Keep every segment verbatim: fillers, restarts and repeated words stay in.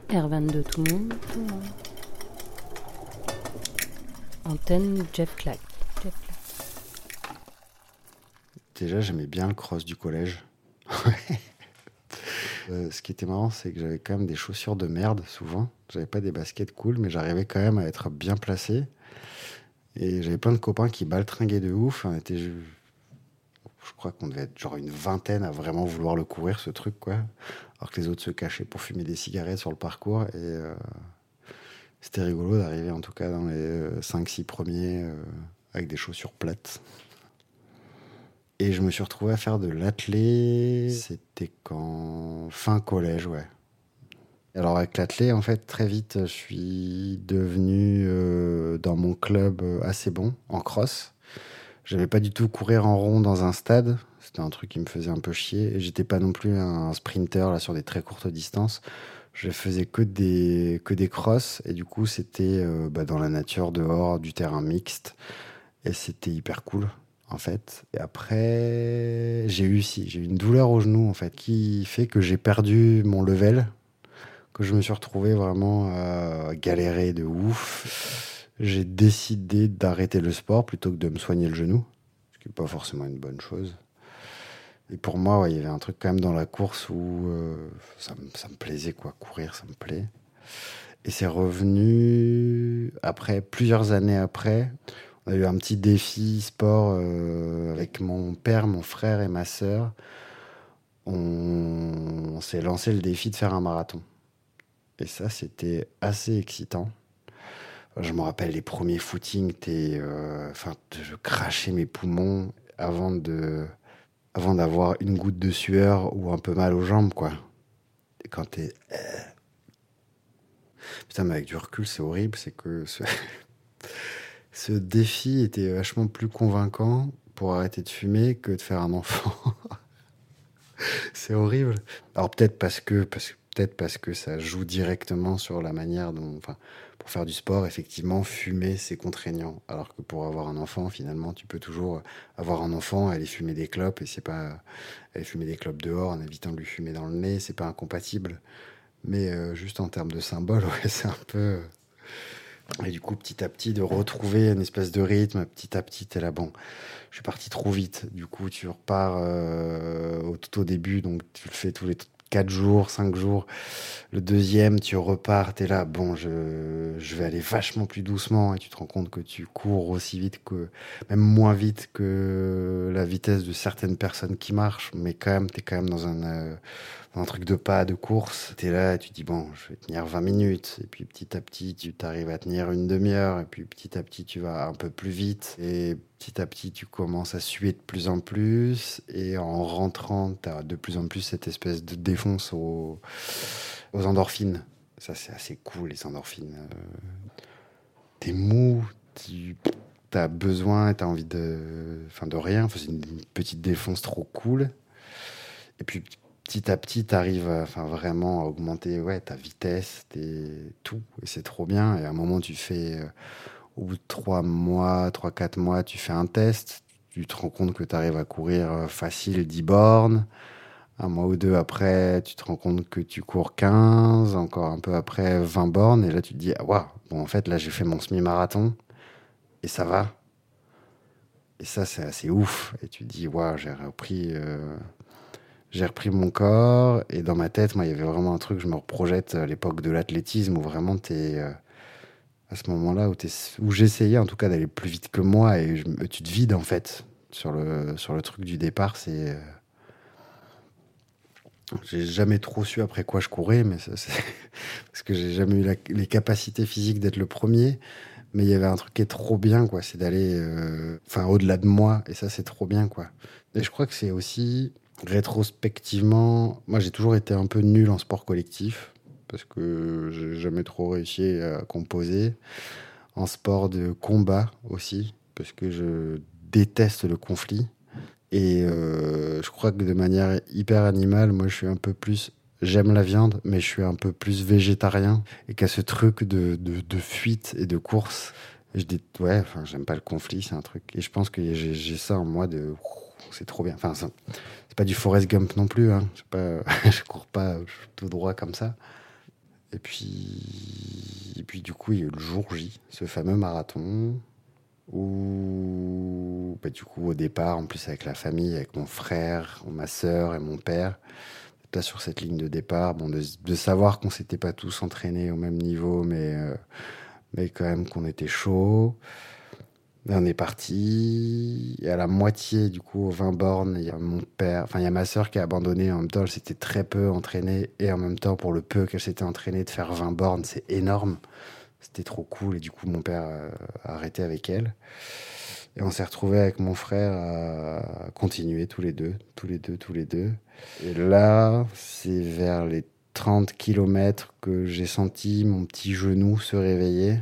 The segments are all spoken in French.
R vingt-deux tout le monde. Tout le monde. Antenne Jeff Clack. Jeff Clack. Déjà, j'aimais bien le cross du collège. euh, ce qui était marrant, c'est que j'avais quand même des chaussures de merde, souvent. J'avais pas des baskets cool, mais j'arrivais quand même à être bien placé. Et j'avais plein de copains qui baltringuaient de ouf. On était, je, je crois qu'on devait être genre une vingtaine à vraiment vouloir le courir, ce truc, quoi. Alors que les autres se cachaient pour fumer des cigarettes sur le parcours. Et euh, c'était rigolo d'arriver, en tout cas, dans les euh, cinq six premiers, euh, avec des chaussures plates. Et je me suis retrouvé à faire de l'athlé. C'était quand... Fin collège, ouais. Alors avec l'athlé, en fait, très vite, je suis devenu, euh, dans mon club, assez bon en cross. J'aimais pas du tout courir en rond dans un stade. C'était un truc qui me faisait un peu chier. Et j'étais pas non plus un sprinter là, sur des très courtes distances. Je faisais que des, que des crosses. Et du coup, c'était euh, bah, dans la nature, dehors, du terrain mixte. Et c'était hyper cool, en fait. Et après, j'ai eu, si, j'ai eu une douleur au genou, en fait, qui fait que j'ai perdu mon level, que je me suis retrouvé vraiment à galérer de ouf. J'ai décidé d'arrêter le sport plutôt que de me soigner le genou, ce qui n'est pas forcément une bonne chose. Et pour moi, ouais, il y avait un truc quand même dans la course où euh, ça, me- ça me plaisait, quoi. Courir, ça me plaît. Et c'est revenu après, plusieurs années après. On a eu un petit défi sport euh, avec mon père, mon frère et ma sœur. On, on s'est lancé le défi de faire un marathon. Et ça, c'était assez excitant. Je me rappelle les premiers footings, t'es, euh, enfin, je crachais mes poumons avant de, avant d'avoir une goutte de sueur ou un peu mal aux jambes, quoi. Et quand t'es, putain, mais avec du recul, c'est horrible, c'est que ce, ce défi était vachement plus convaincant pour arrêter de fumer que de faire un enfant. C'est horrible. Alors peut-être parce que, parce, peut-être parce que ça joue directement sur la manière dont, enfin, pour faire du sport, effectivement, fumer, c'est contraignant. Alors que pour avoir un enfant, finalement, tu peux toujours avoir un enfant, aller fumer des clopes, et c'est pas, aller fumer des clopes dehors en évitant de lui fumer dans le nez, c'est pas incompatible. Mais euh, juste en termes de symbole, ouais, c'est un peu... Et du coup, petit à petit, de retrouver une espèce de rythme, petit à petit, t'es là, bon, je suis parti trop vite. Du coup, tu repars euh, au, tout au début, donc tu le fais tous les quatre jours, cinq jours. Le deuxième, tu repars, t'es là, bon, je, je vais aller vachement plus doucement, et tu te rends compte que tu cours aussi vite que, même moins vite que la vitesse de certaines personnes qui marchent, mais quand même, t'es quand même dans un, euh, dans un truc de pas, de course. T'es là, et tu dis, bon, je vais tenir vingt minutes, et puis petit à petit, tu t'arrives à tenir une demi-heure, et puis petit à petit, tu vas un peu plus vite, et petit à petit, tu commences à suer de plus en plus, et en rentrant, t'as de plus en plus cette espèce de défonce aux, aux endorphines. Ça, c'est assez cool, les endorphines. Euh, T'es mou, tu as besoin, t'as envie de, enfin, de rien. Enfin, c'est une, une petite défonce trop cool. Et puis, petit à petit, t'arrives à, enfin, vraiment à augmenter, ouais, ta vitesse, tes, tout. Et c'est trop bien. Et à un moment, tu fais, euh, au bout de trois mois, trois, quatre mois, tu fais un test. Tu te rends compte que tu arrives à courir euh, facile dix bornes. Un mois ou deux après, tu te rends compte que tu cours quinze, encore un peu après vingt bornes, et là tu te dis, ah, waouh, bon en fait là j'ai fait mon semi-marathon, et ça va. Et ça c'est assez ouf, et tu te dis, waouh, j'ai repris, euh, j'ai repris mon corps, et dans ma tête, moi il y avait vraiment un truc, je me reprojette à l'époque de l'athlétisme, où vraiment t'es, euh, à ce moment-là, où, t'es, où j'essayais en tout cas d'aller plus vite que moi, et je, tu te vides en fait, sur le, sur le truc du départ, c'est... euh, J'ai jamais trop su après quoi je courais, mais ça, c'est parce que j'ai jamais eu la- les capacités physiques d'être le premier. Mais il y avait un truc qui est trop bien, quoi, c'est d'aller, euh, enfin, au-delà de moi, et ça, c'est trop bien, quoi. Et je crois que c'est aussi rétrospectivement, moi, j'ai toujours été un peu nul en sport collectif parce que j'ai jamais trop réussi à composer. En sport de combat aussi, parce que je déteste le conflit. Et euh, je crois que de manière hyper animale, moi je suis un peu plus... J'aime la viande, mais je suis un peu plus végétarien. Et qu'à ce truc de, de, de fuite et de course, je dis, ouais, enfin, j'aime pas le conflit, c'est un truc. Et je pense que j'ai j'ai ça en moi de... C'est trop bien. Enfin, ça- c'est pas du Forrest Gump non plus, hein. Je sais pas, je cours pas tout droit comme ça. Et puis, et puis du coup, il y a eu le jour J, ce fameux marathon, où, bah, du coup, au départ, en plus avec la famille, avec mon frère, ma sœur et mon père, là sur cette ligne de départ, bon, de, de savoir qu'on s'était pas tous entraînés au même niveau, mais, euh, mais quand même qu'on était chaud. Et on est parti. Et à la moitié, du coup, aux vingt bornes, il y a mon père, enfin, il y a ma sœur qui a abandonné. En même temps, elle s'était très peu entraînée. Et en même temps, pour le peu qu'elle s'était entraînée, de faire vingt bornes, c'est énorme. C'était trop cool. Et du coup, mon père euh, a arrêté avec elle. Et on s'est retrouvés avec mon frère à continuer tous les deux, tous les deux, tous les deux. Et là, c'est vers les trente kilomètres que j'ai senti mon petit genou se réveiller.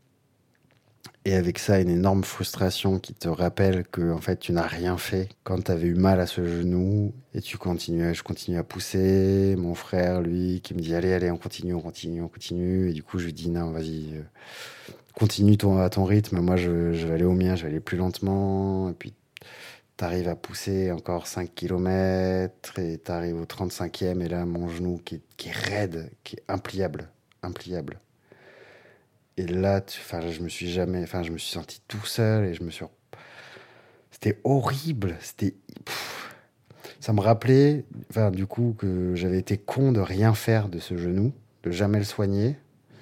Et avec ça, une énorme frustration qui te rappelle que en fait, tu n'as rien fait quand tu avais eu mal à ce genou. Et tu continuais, je continue à pousser. Mon frère, lui, qui me dit allez, allez, on continue, on continue, on continue. Et du coup, je lui dis non, vas-y, euh, continue ton, à ton rythme. Moi, je, je vais aller au mien, je vais aller plus lentement. Et puis, tu arrives à pousser encore cinq kilomètres et tu arrives au trente-cinquième. Et là, mon genou qui est, qui est raide, qui est impliable, impliable. Et là, tu- enfin, je me suis jamais, enfin, je me suis senti tout seul et je me suis, c'était horrible. C'était, pff, ça me rappelait, enfin, du coup, que j'avais été con de rien faire de ce genou, de jamais le soigner.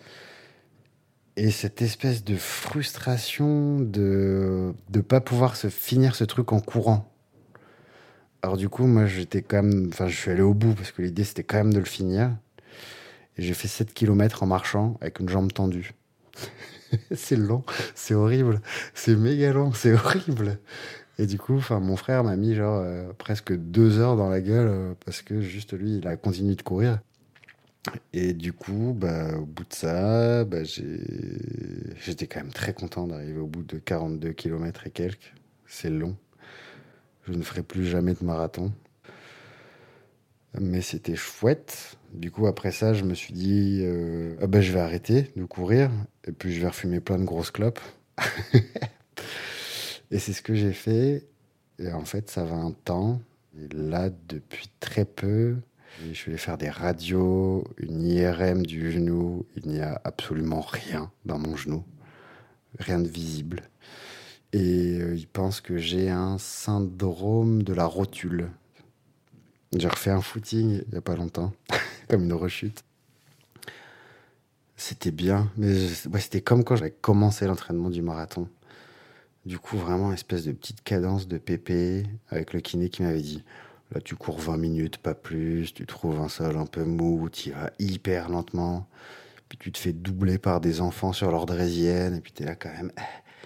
Et cette espèce de frustration de de pas pouvoir se finir ce truc en courant. Alors du coup, moi, j'étais quand même, enfin, je suis allé au bout parce que l'idée c'était quand même de le finir. Et j'ai fait sept kilomètres en marchant avec une jambe tendue. C'est long, c'est horrible, c'est méga long, c'est horrible. Et du coup, enfin, mon frère m'a mis genre euh, presque deux heures dans la gueule euh, parce que juste lui, il a continué de courir. Et du coup, bah, au bout de ça, bah, j'ai... j'étais quand même très content d'arriver au bout de quarante-deux kilomètres et quelques. C'est long. Je ne ferai plus jamais de marathon. Mais c'était chouette. Du coup, après ça, je me suis dit, euh, ah bah, je vais arrêter de courir. Et puis, je vais refumer plein de grosses clopes. Et c'est ce que j'ai fait. Et en fait, ça va un temps. Et là, depuis très peu, je suis allé faire des radios, une I R M du genou. Il n'y a absolument rien dans mon genou. Rien de visible. Et euh, ils pensent que j'ai un syndrome de la rotule. J'ai refait un footing il n'y a pas longtemps, comme une rechute. C'était bien, mais je- ouais, c'était comme quand j'avais commencé l'entraînement du marathon. Du coup, vraiment, espèce de petite cadence de pépé avec le kiné qui m'avait dit là, tu cours vingt minutes, pas plus, tu trouves un sol un peu mou, tu y vas hyper lentement, puis tu te fais doubler par des enfants sur leur draisienne, et puis t'es là quand même.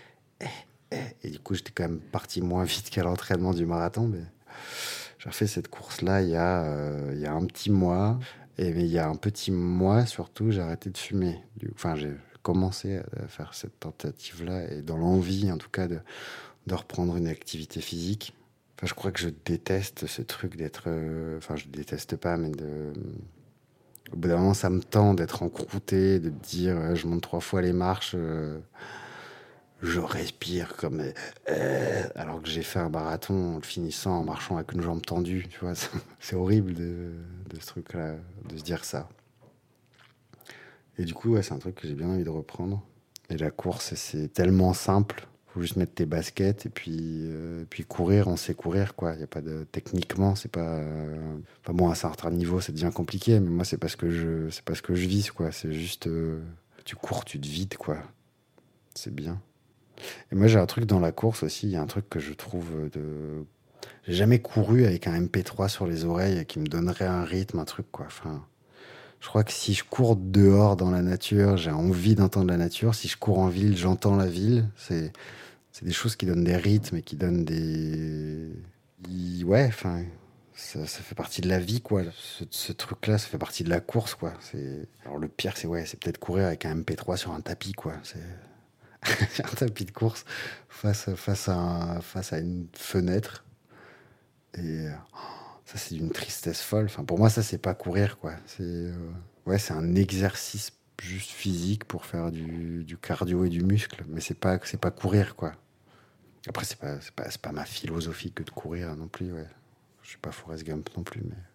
Et du coup, j'étais quand même parti moins vite qu'à l'entraînement du marathon, mais j'ai refait cette course-là il y a, euh, il y a un petit mois. Et mais il y a un petit mois, surtout, j'ai arrêté de fumer. Du- Enfin, j'ai commencé à faire cette tentative-là et dans l'envie, en tout cas, de, de reprendre une activité physique. Enfin, je crois que je déteste ce truc d'être... euh, Enfin, je déteste pas, mais de... Au bout d'un moment, ça me tend d'être encrouté, de te dire, euh, je monte trois fois les marches, euh, je respire comme... euh, alors que j'ai fait un marathon en le finissant en marchant avec une jambe tendue, tu vois. C'est c'est horrible de, de ce truc-là, de se dire ça. Et du coup, ouais, c'est un truc que j'ai bien envie de reprendre. Et la course, c'est tellement simple. Faut juste mettre tes baskets et puis, euh, puis courir, on sait courir, quoi. Y a pas de... Techniquement, c'est pas... euh, Enfin bon, à un certain niveau, ça devient compliqué, mais moi, c'est parce que je, c'est parce que je vise, quoi. C'est juste... euh, Tu cours, tu te vides, quoi. C'est bien. Et moi, j'ai un truc dans la course aussi. Il y a un truc que je trouve de... J'ai jamais couru avec un M P trois sur les oreilles qui me donnerait un rythme, un truc, quoi. Enfin... Je crois que si je cours dehors dans la nature, j'ai envie d'entendre la nature. Si je cours en ville, j'entends la ville. C'est, c'est des choses qui donnent des rythmes et qui donnent des... qui- Ouais, enfin, ça, ça fait partie de la vie, quoi. Ce, ce truc-là, ça fait partie de la course, quoi. C'est... Alors le pire, c'est ouais, c'est peut-être courir avec un M P trois sur un tapis, quoi. C'est un tapis de course face, face, à un- face à une fenêtre. Et euh, ça, c'est d'une tristesse folle. Enfin, pour moi, ça, c'est pas courir, quoi. C'est euh, ouais, c'est un exercice juste physique pour faire du, du cardio et du muscle, mais c'est pas, c'est pas courir, quoi. Après, c'est pas, c'est pas, c'est pas ma philosophie que de courir non plus, ouais. Je suis pas Forrest Gump non plus, mais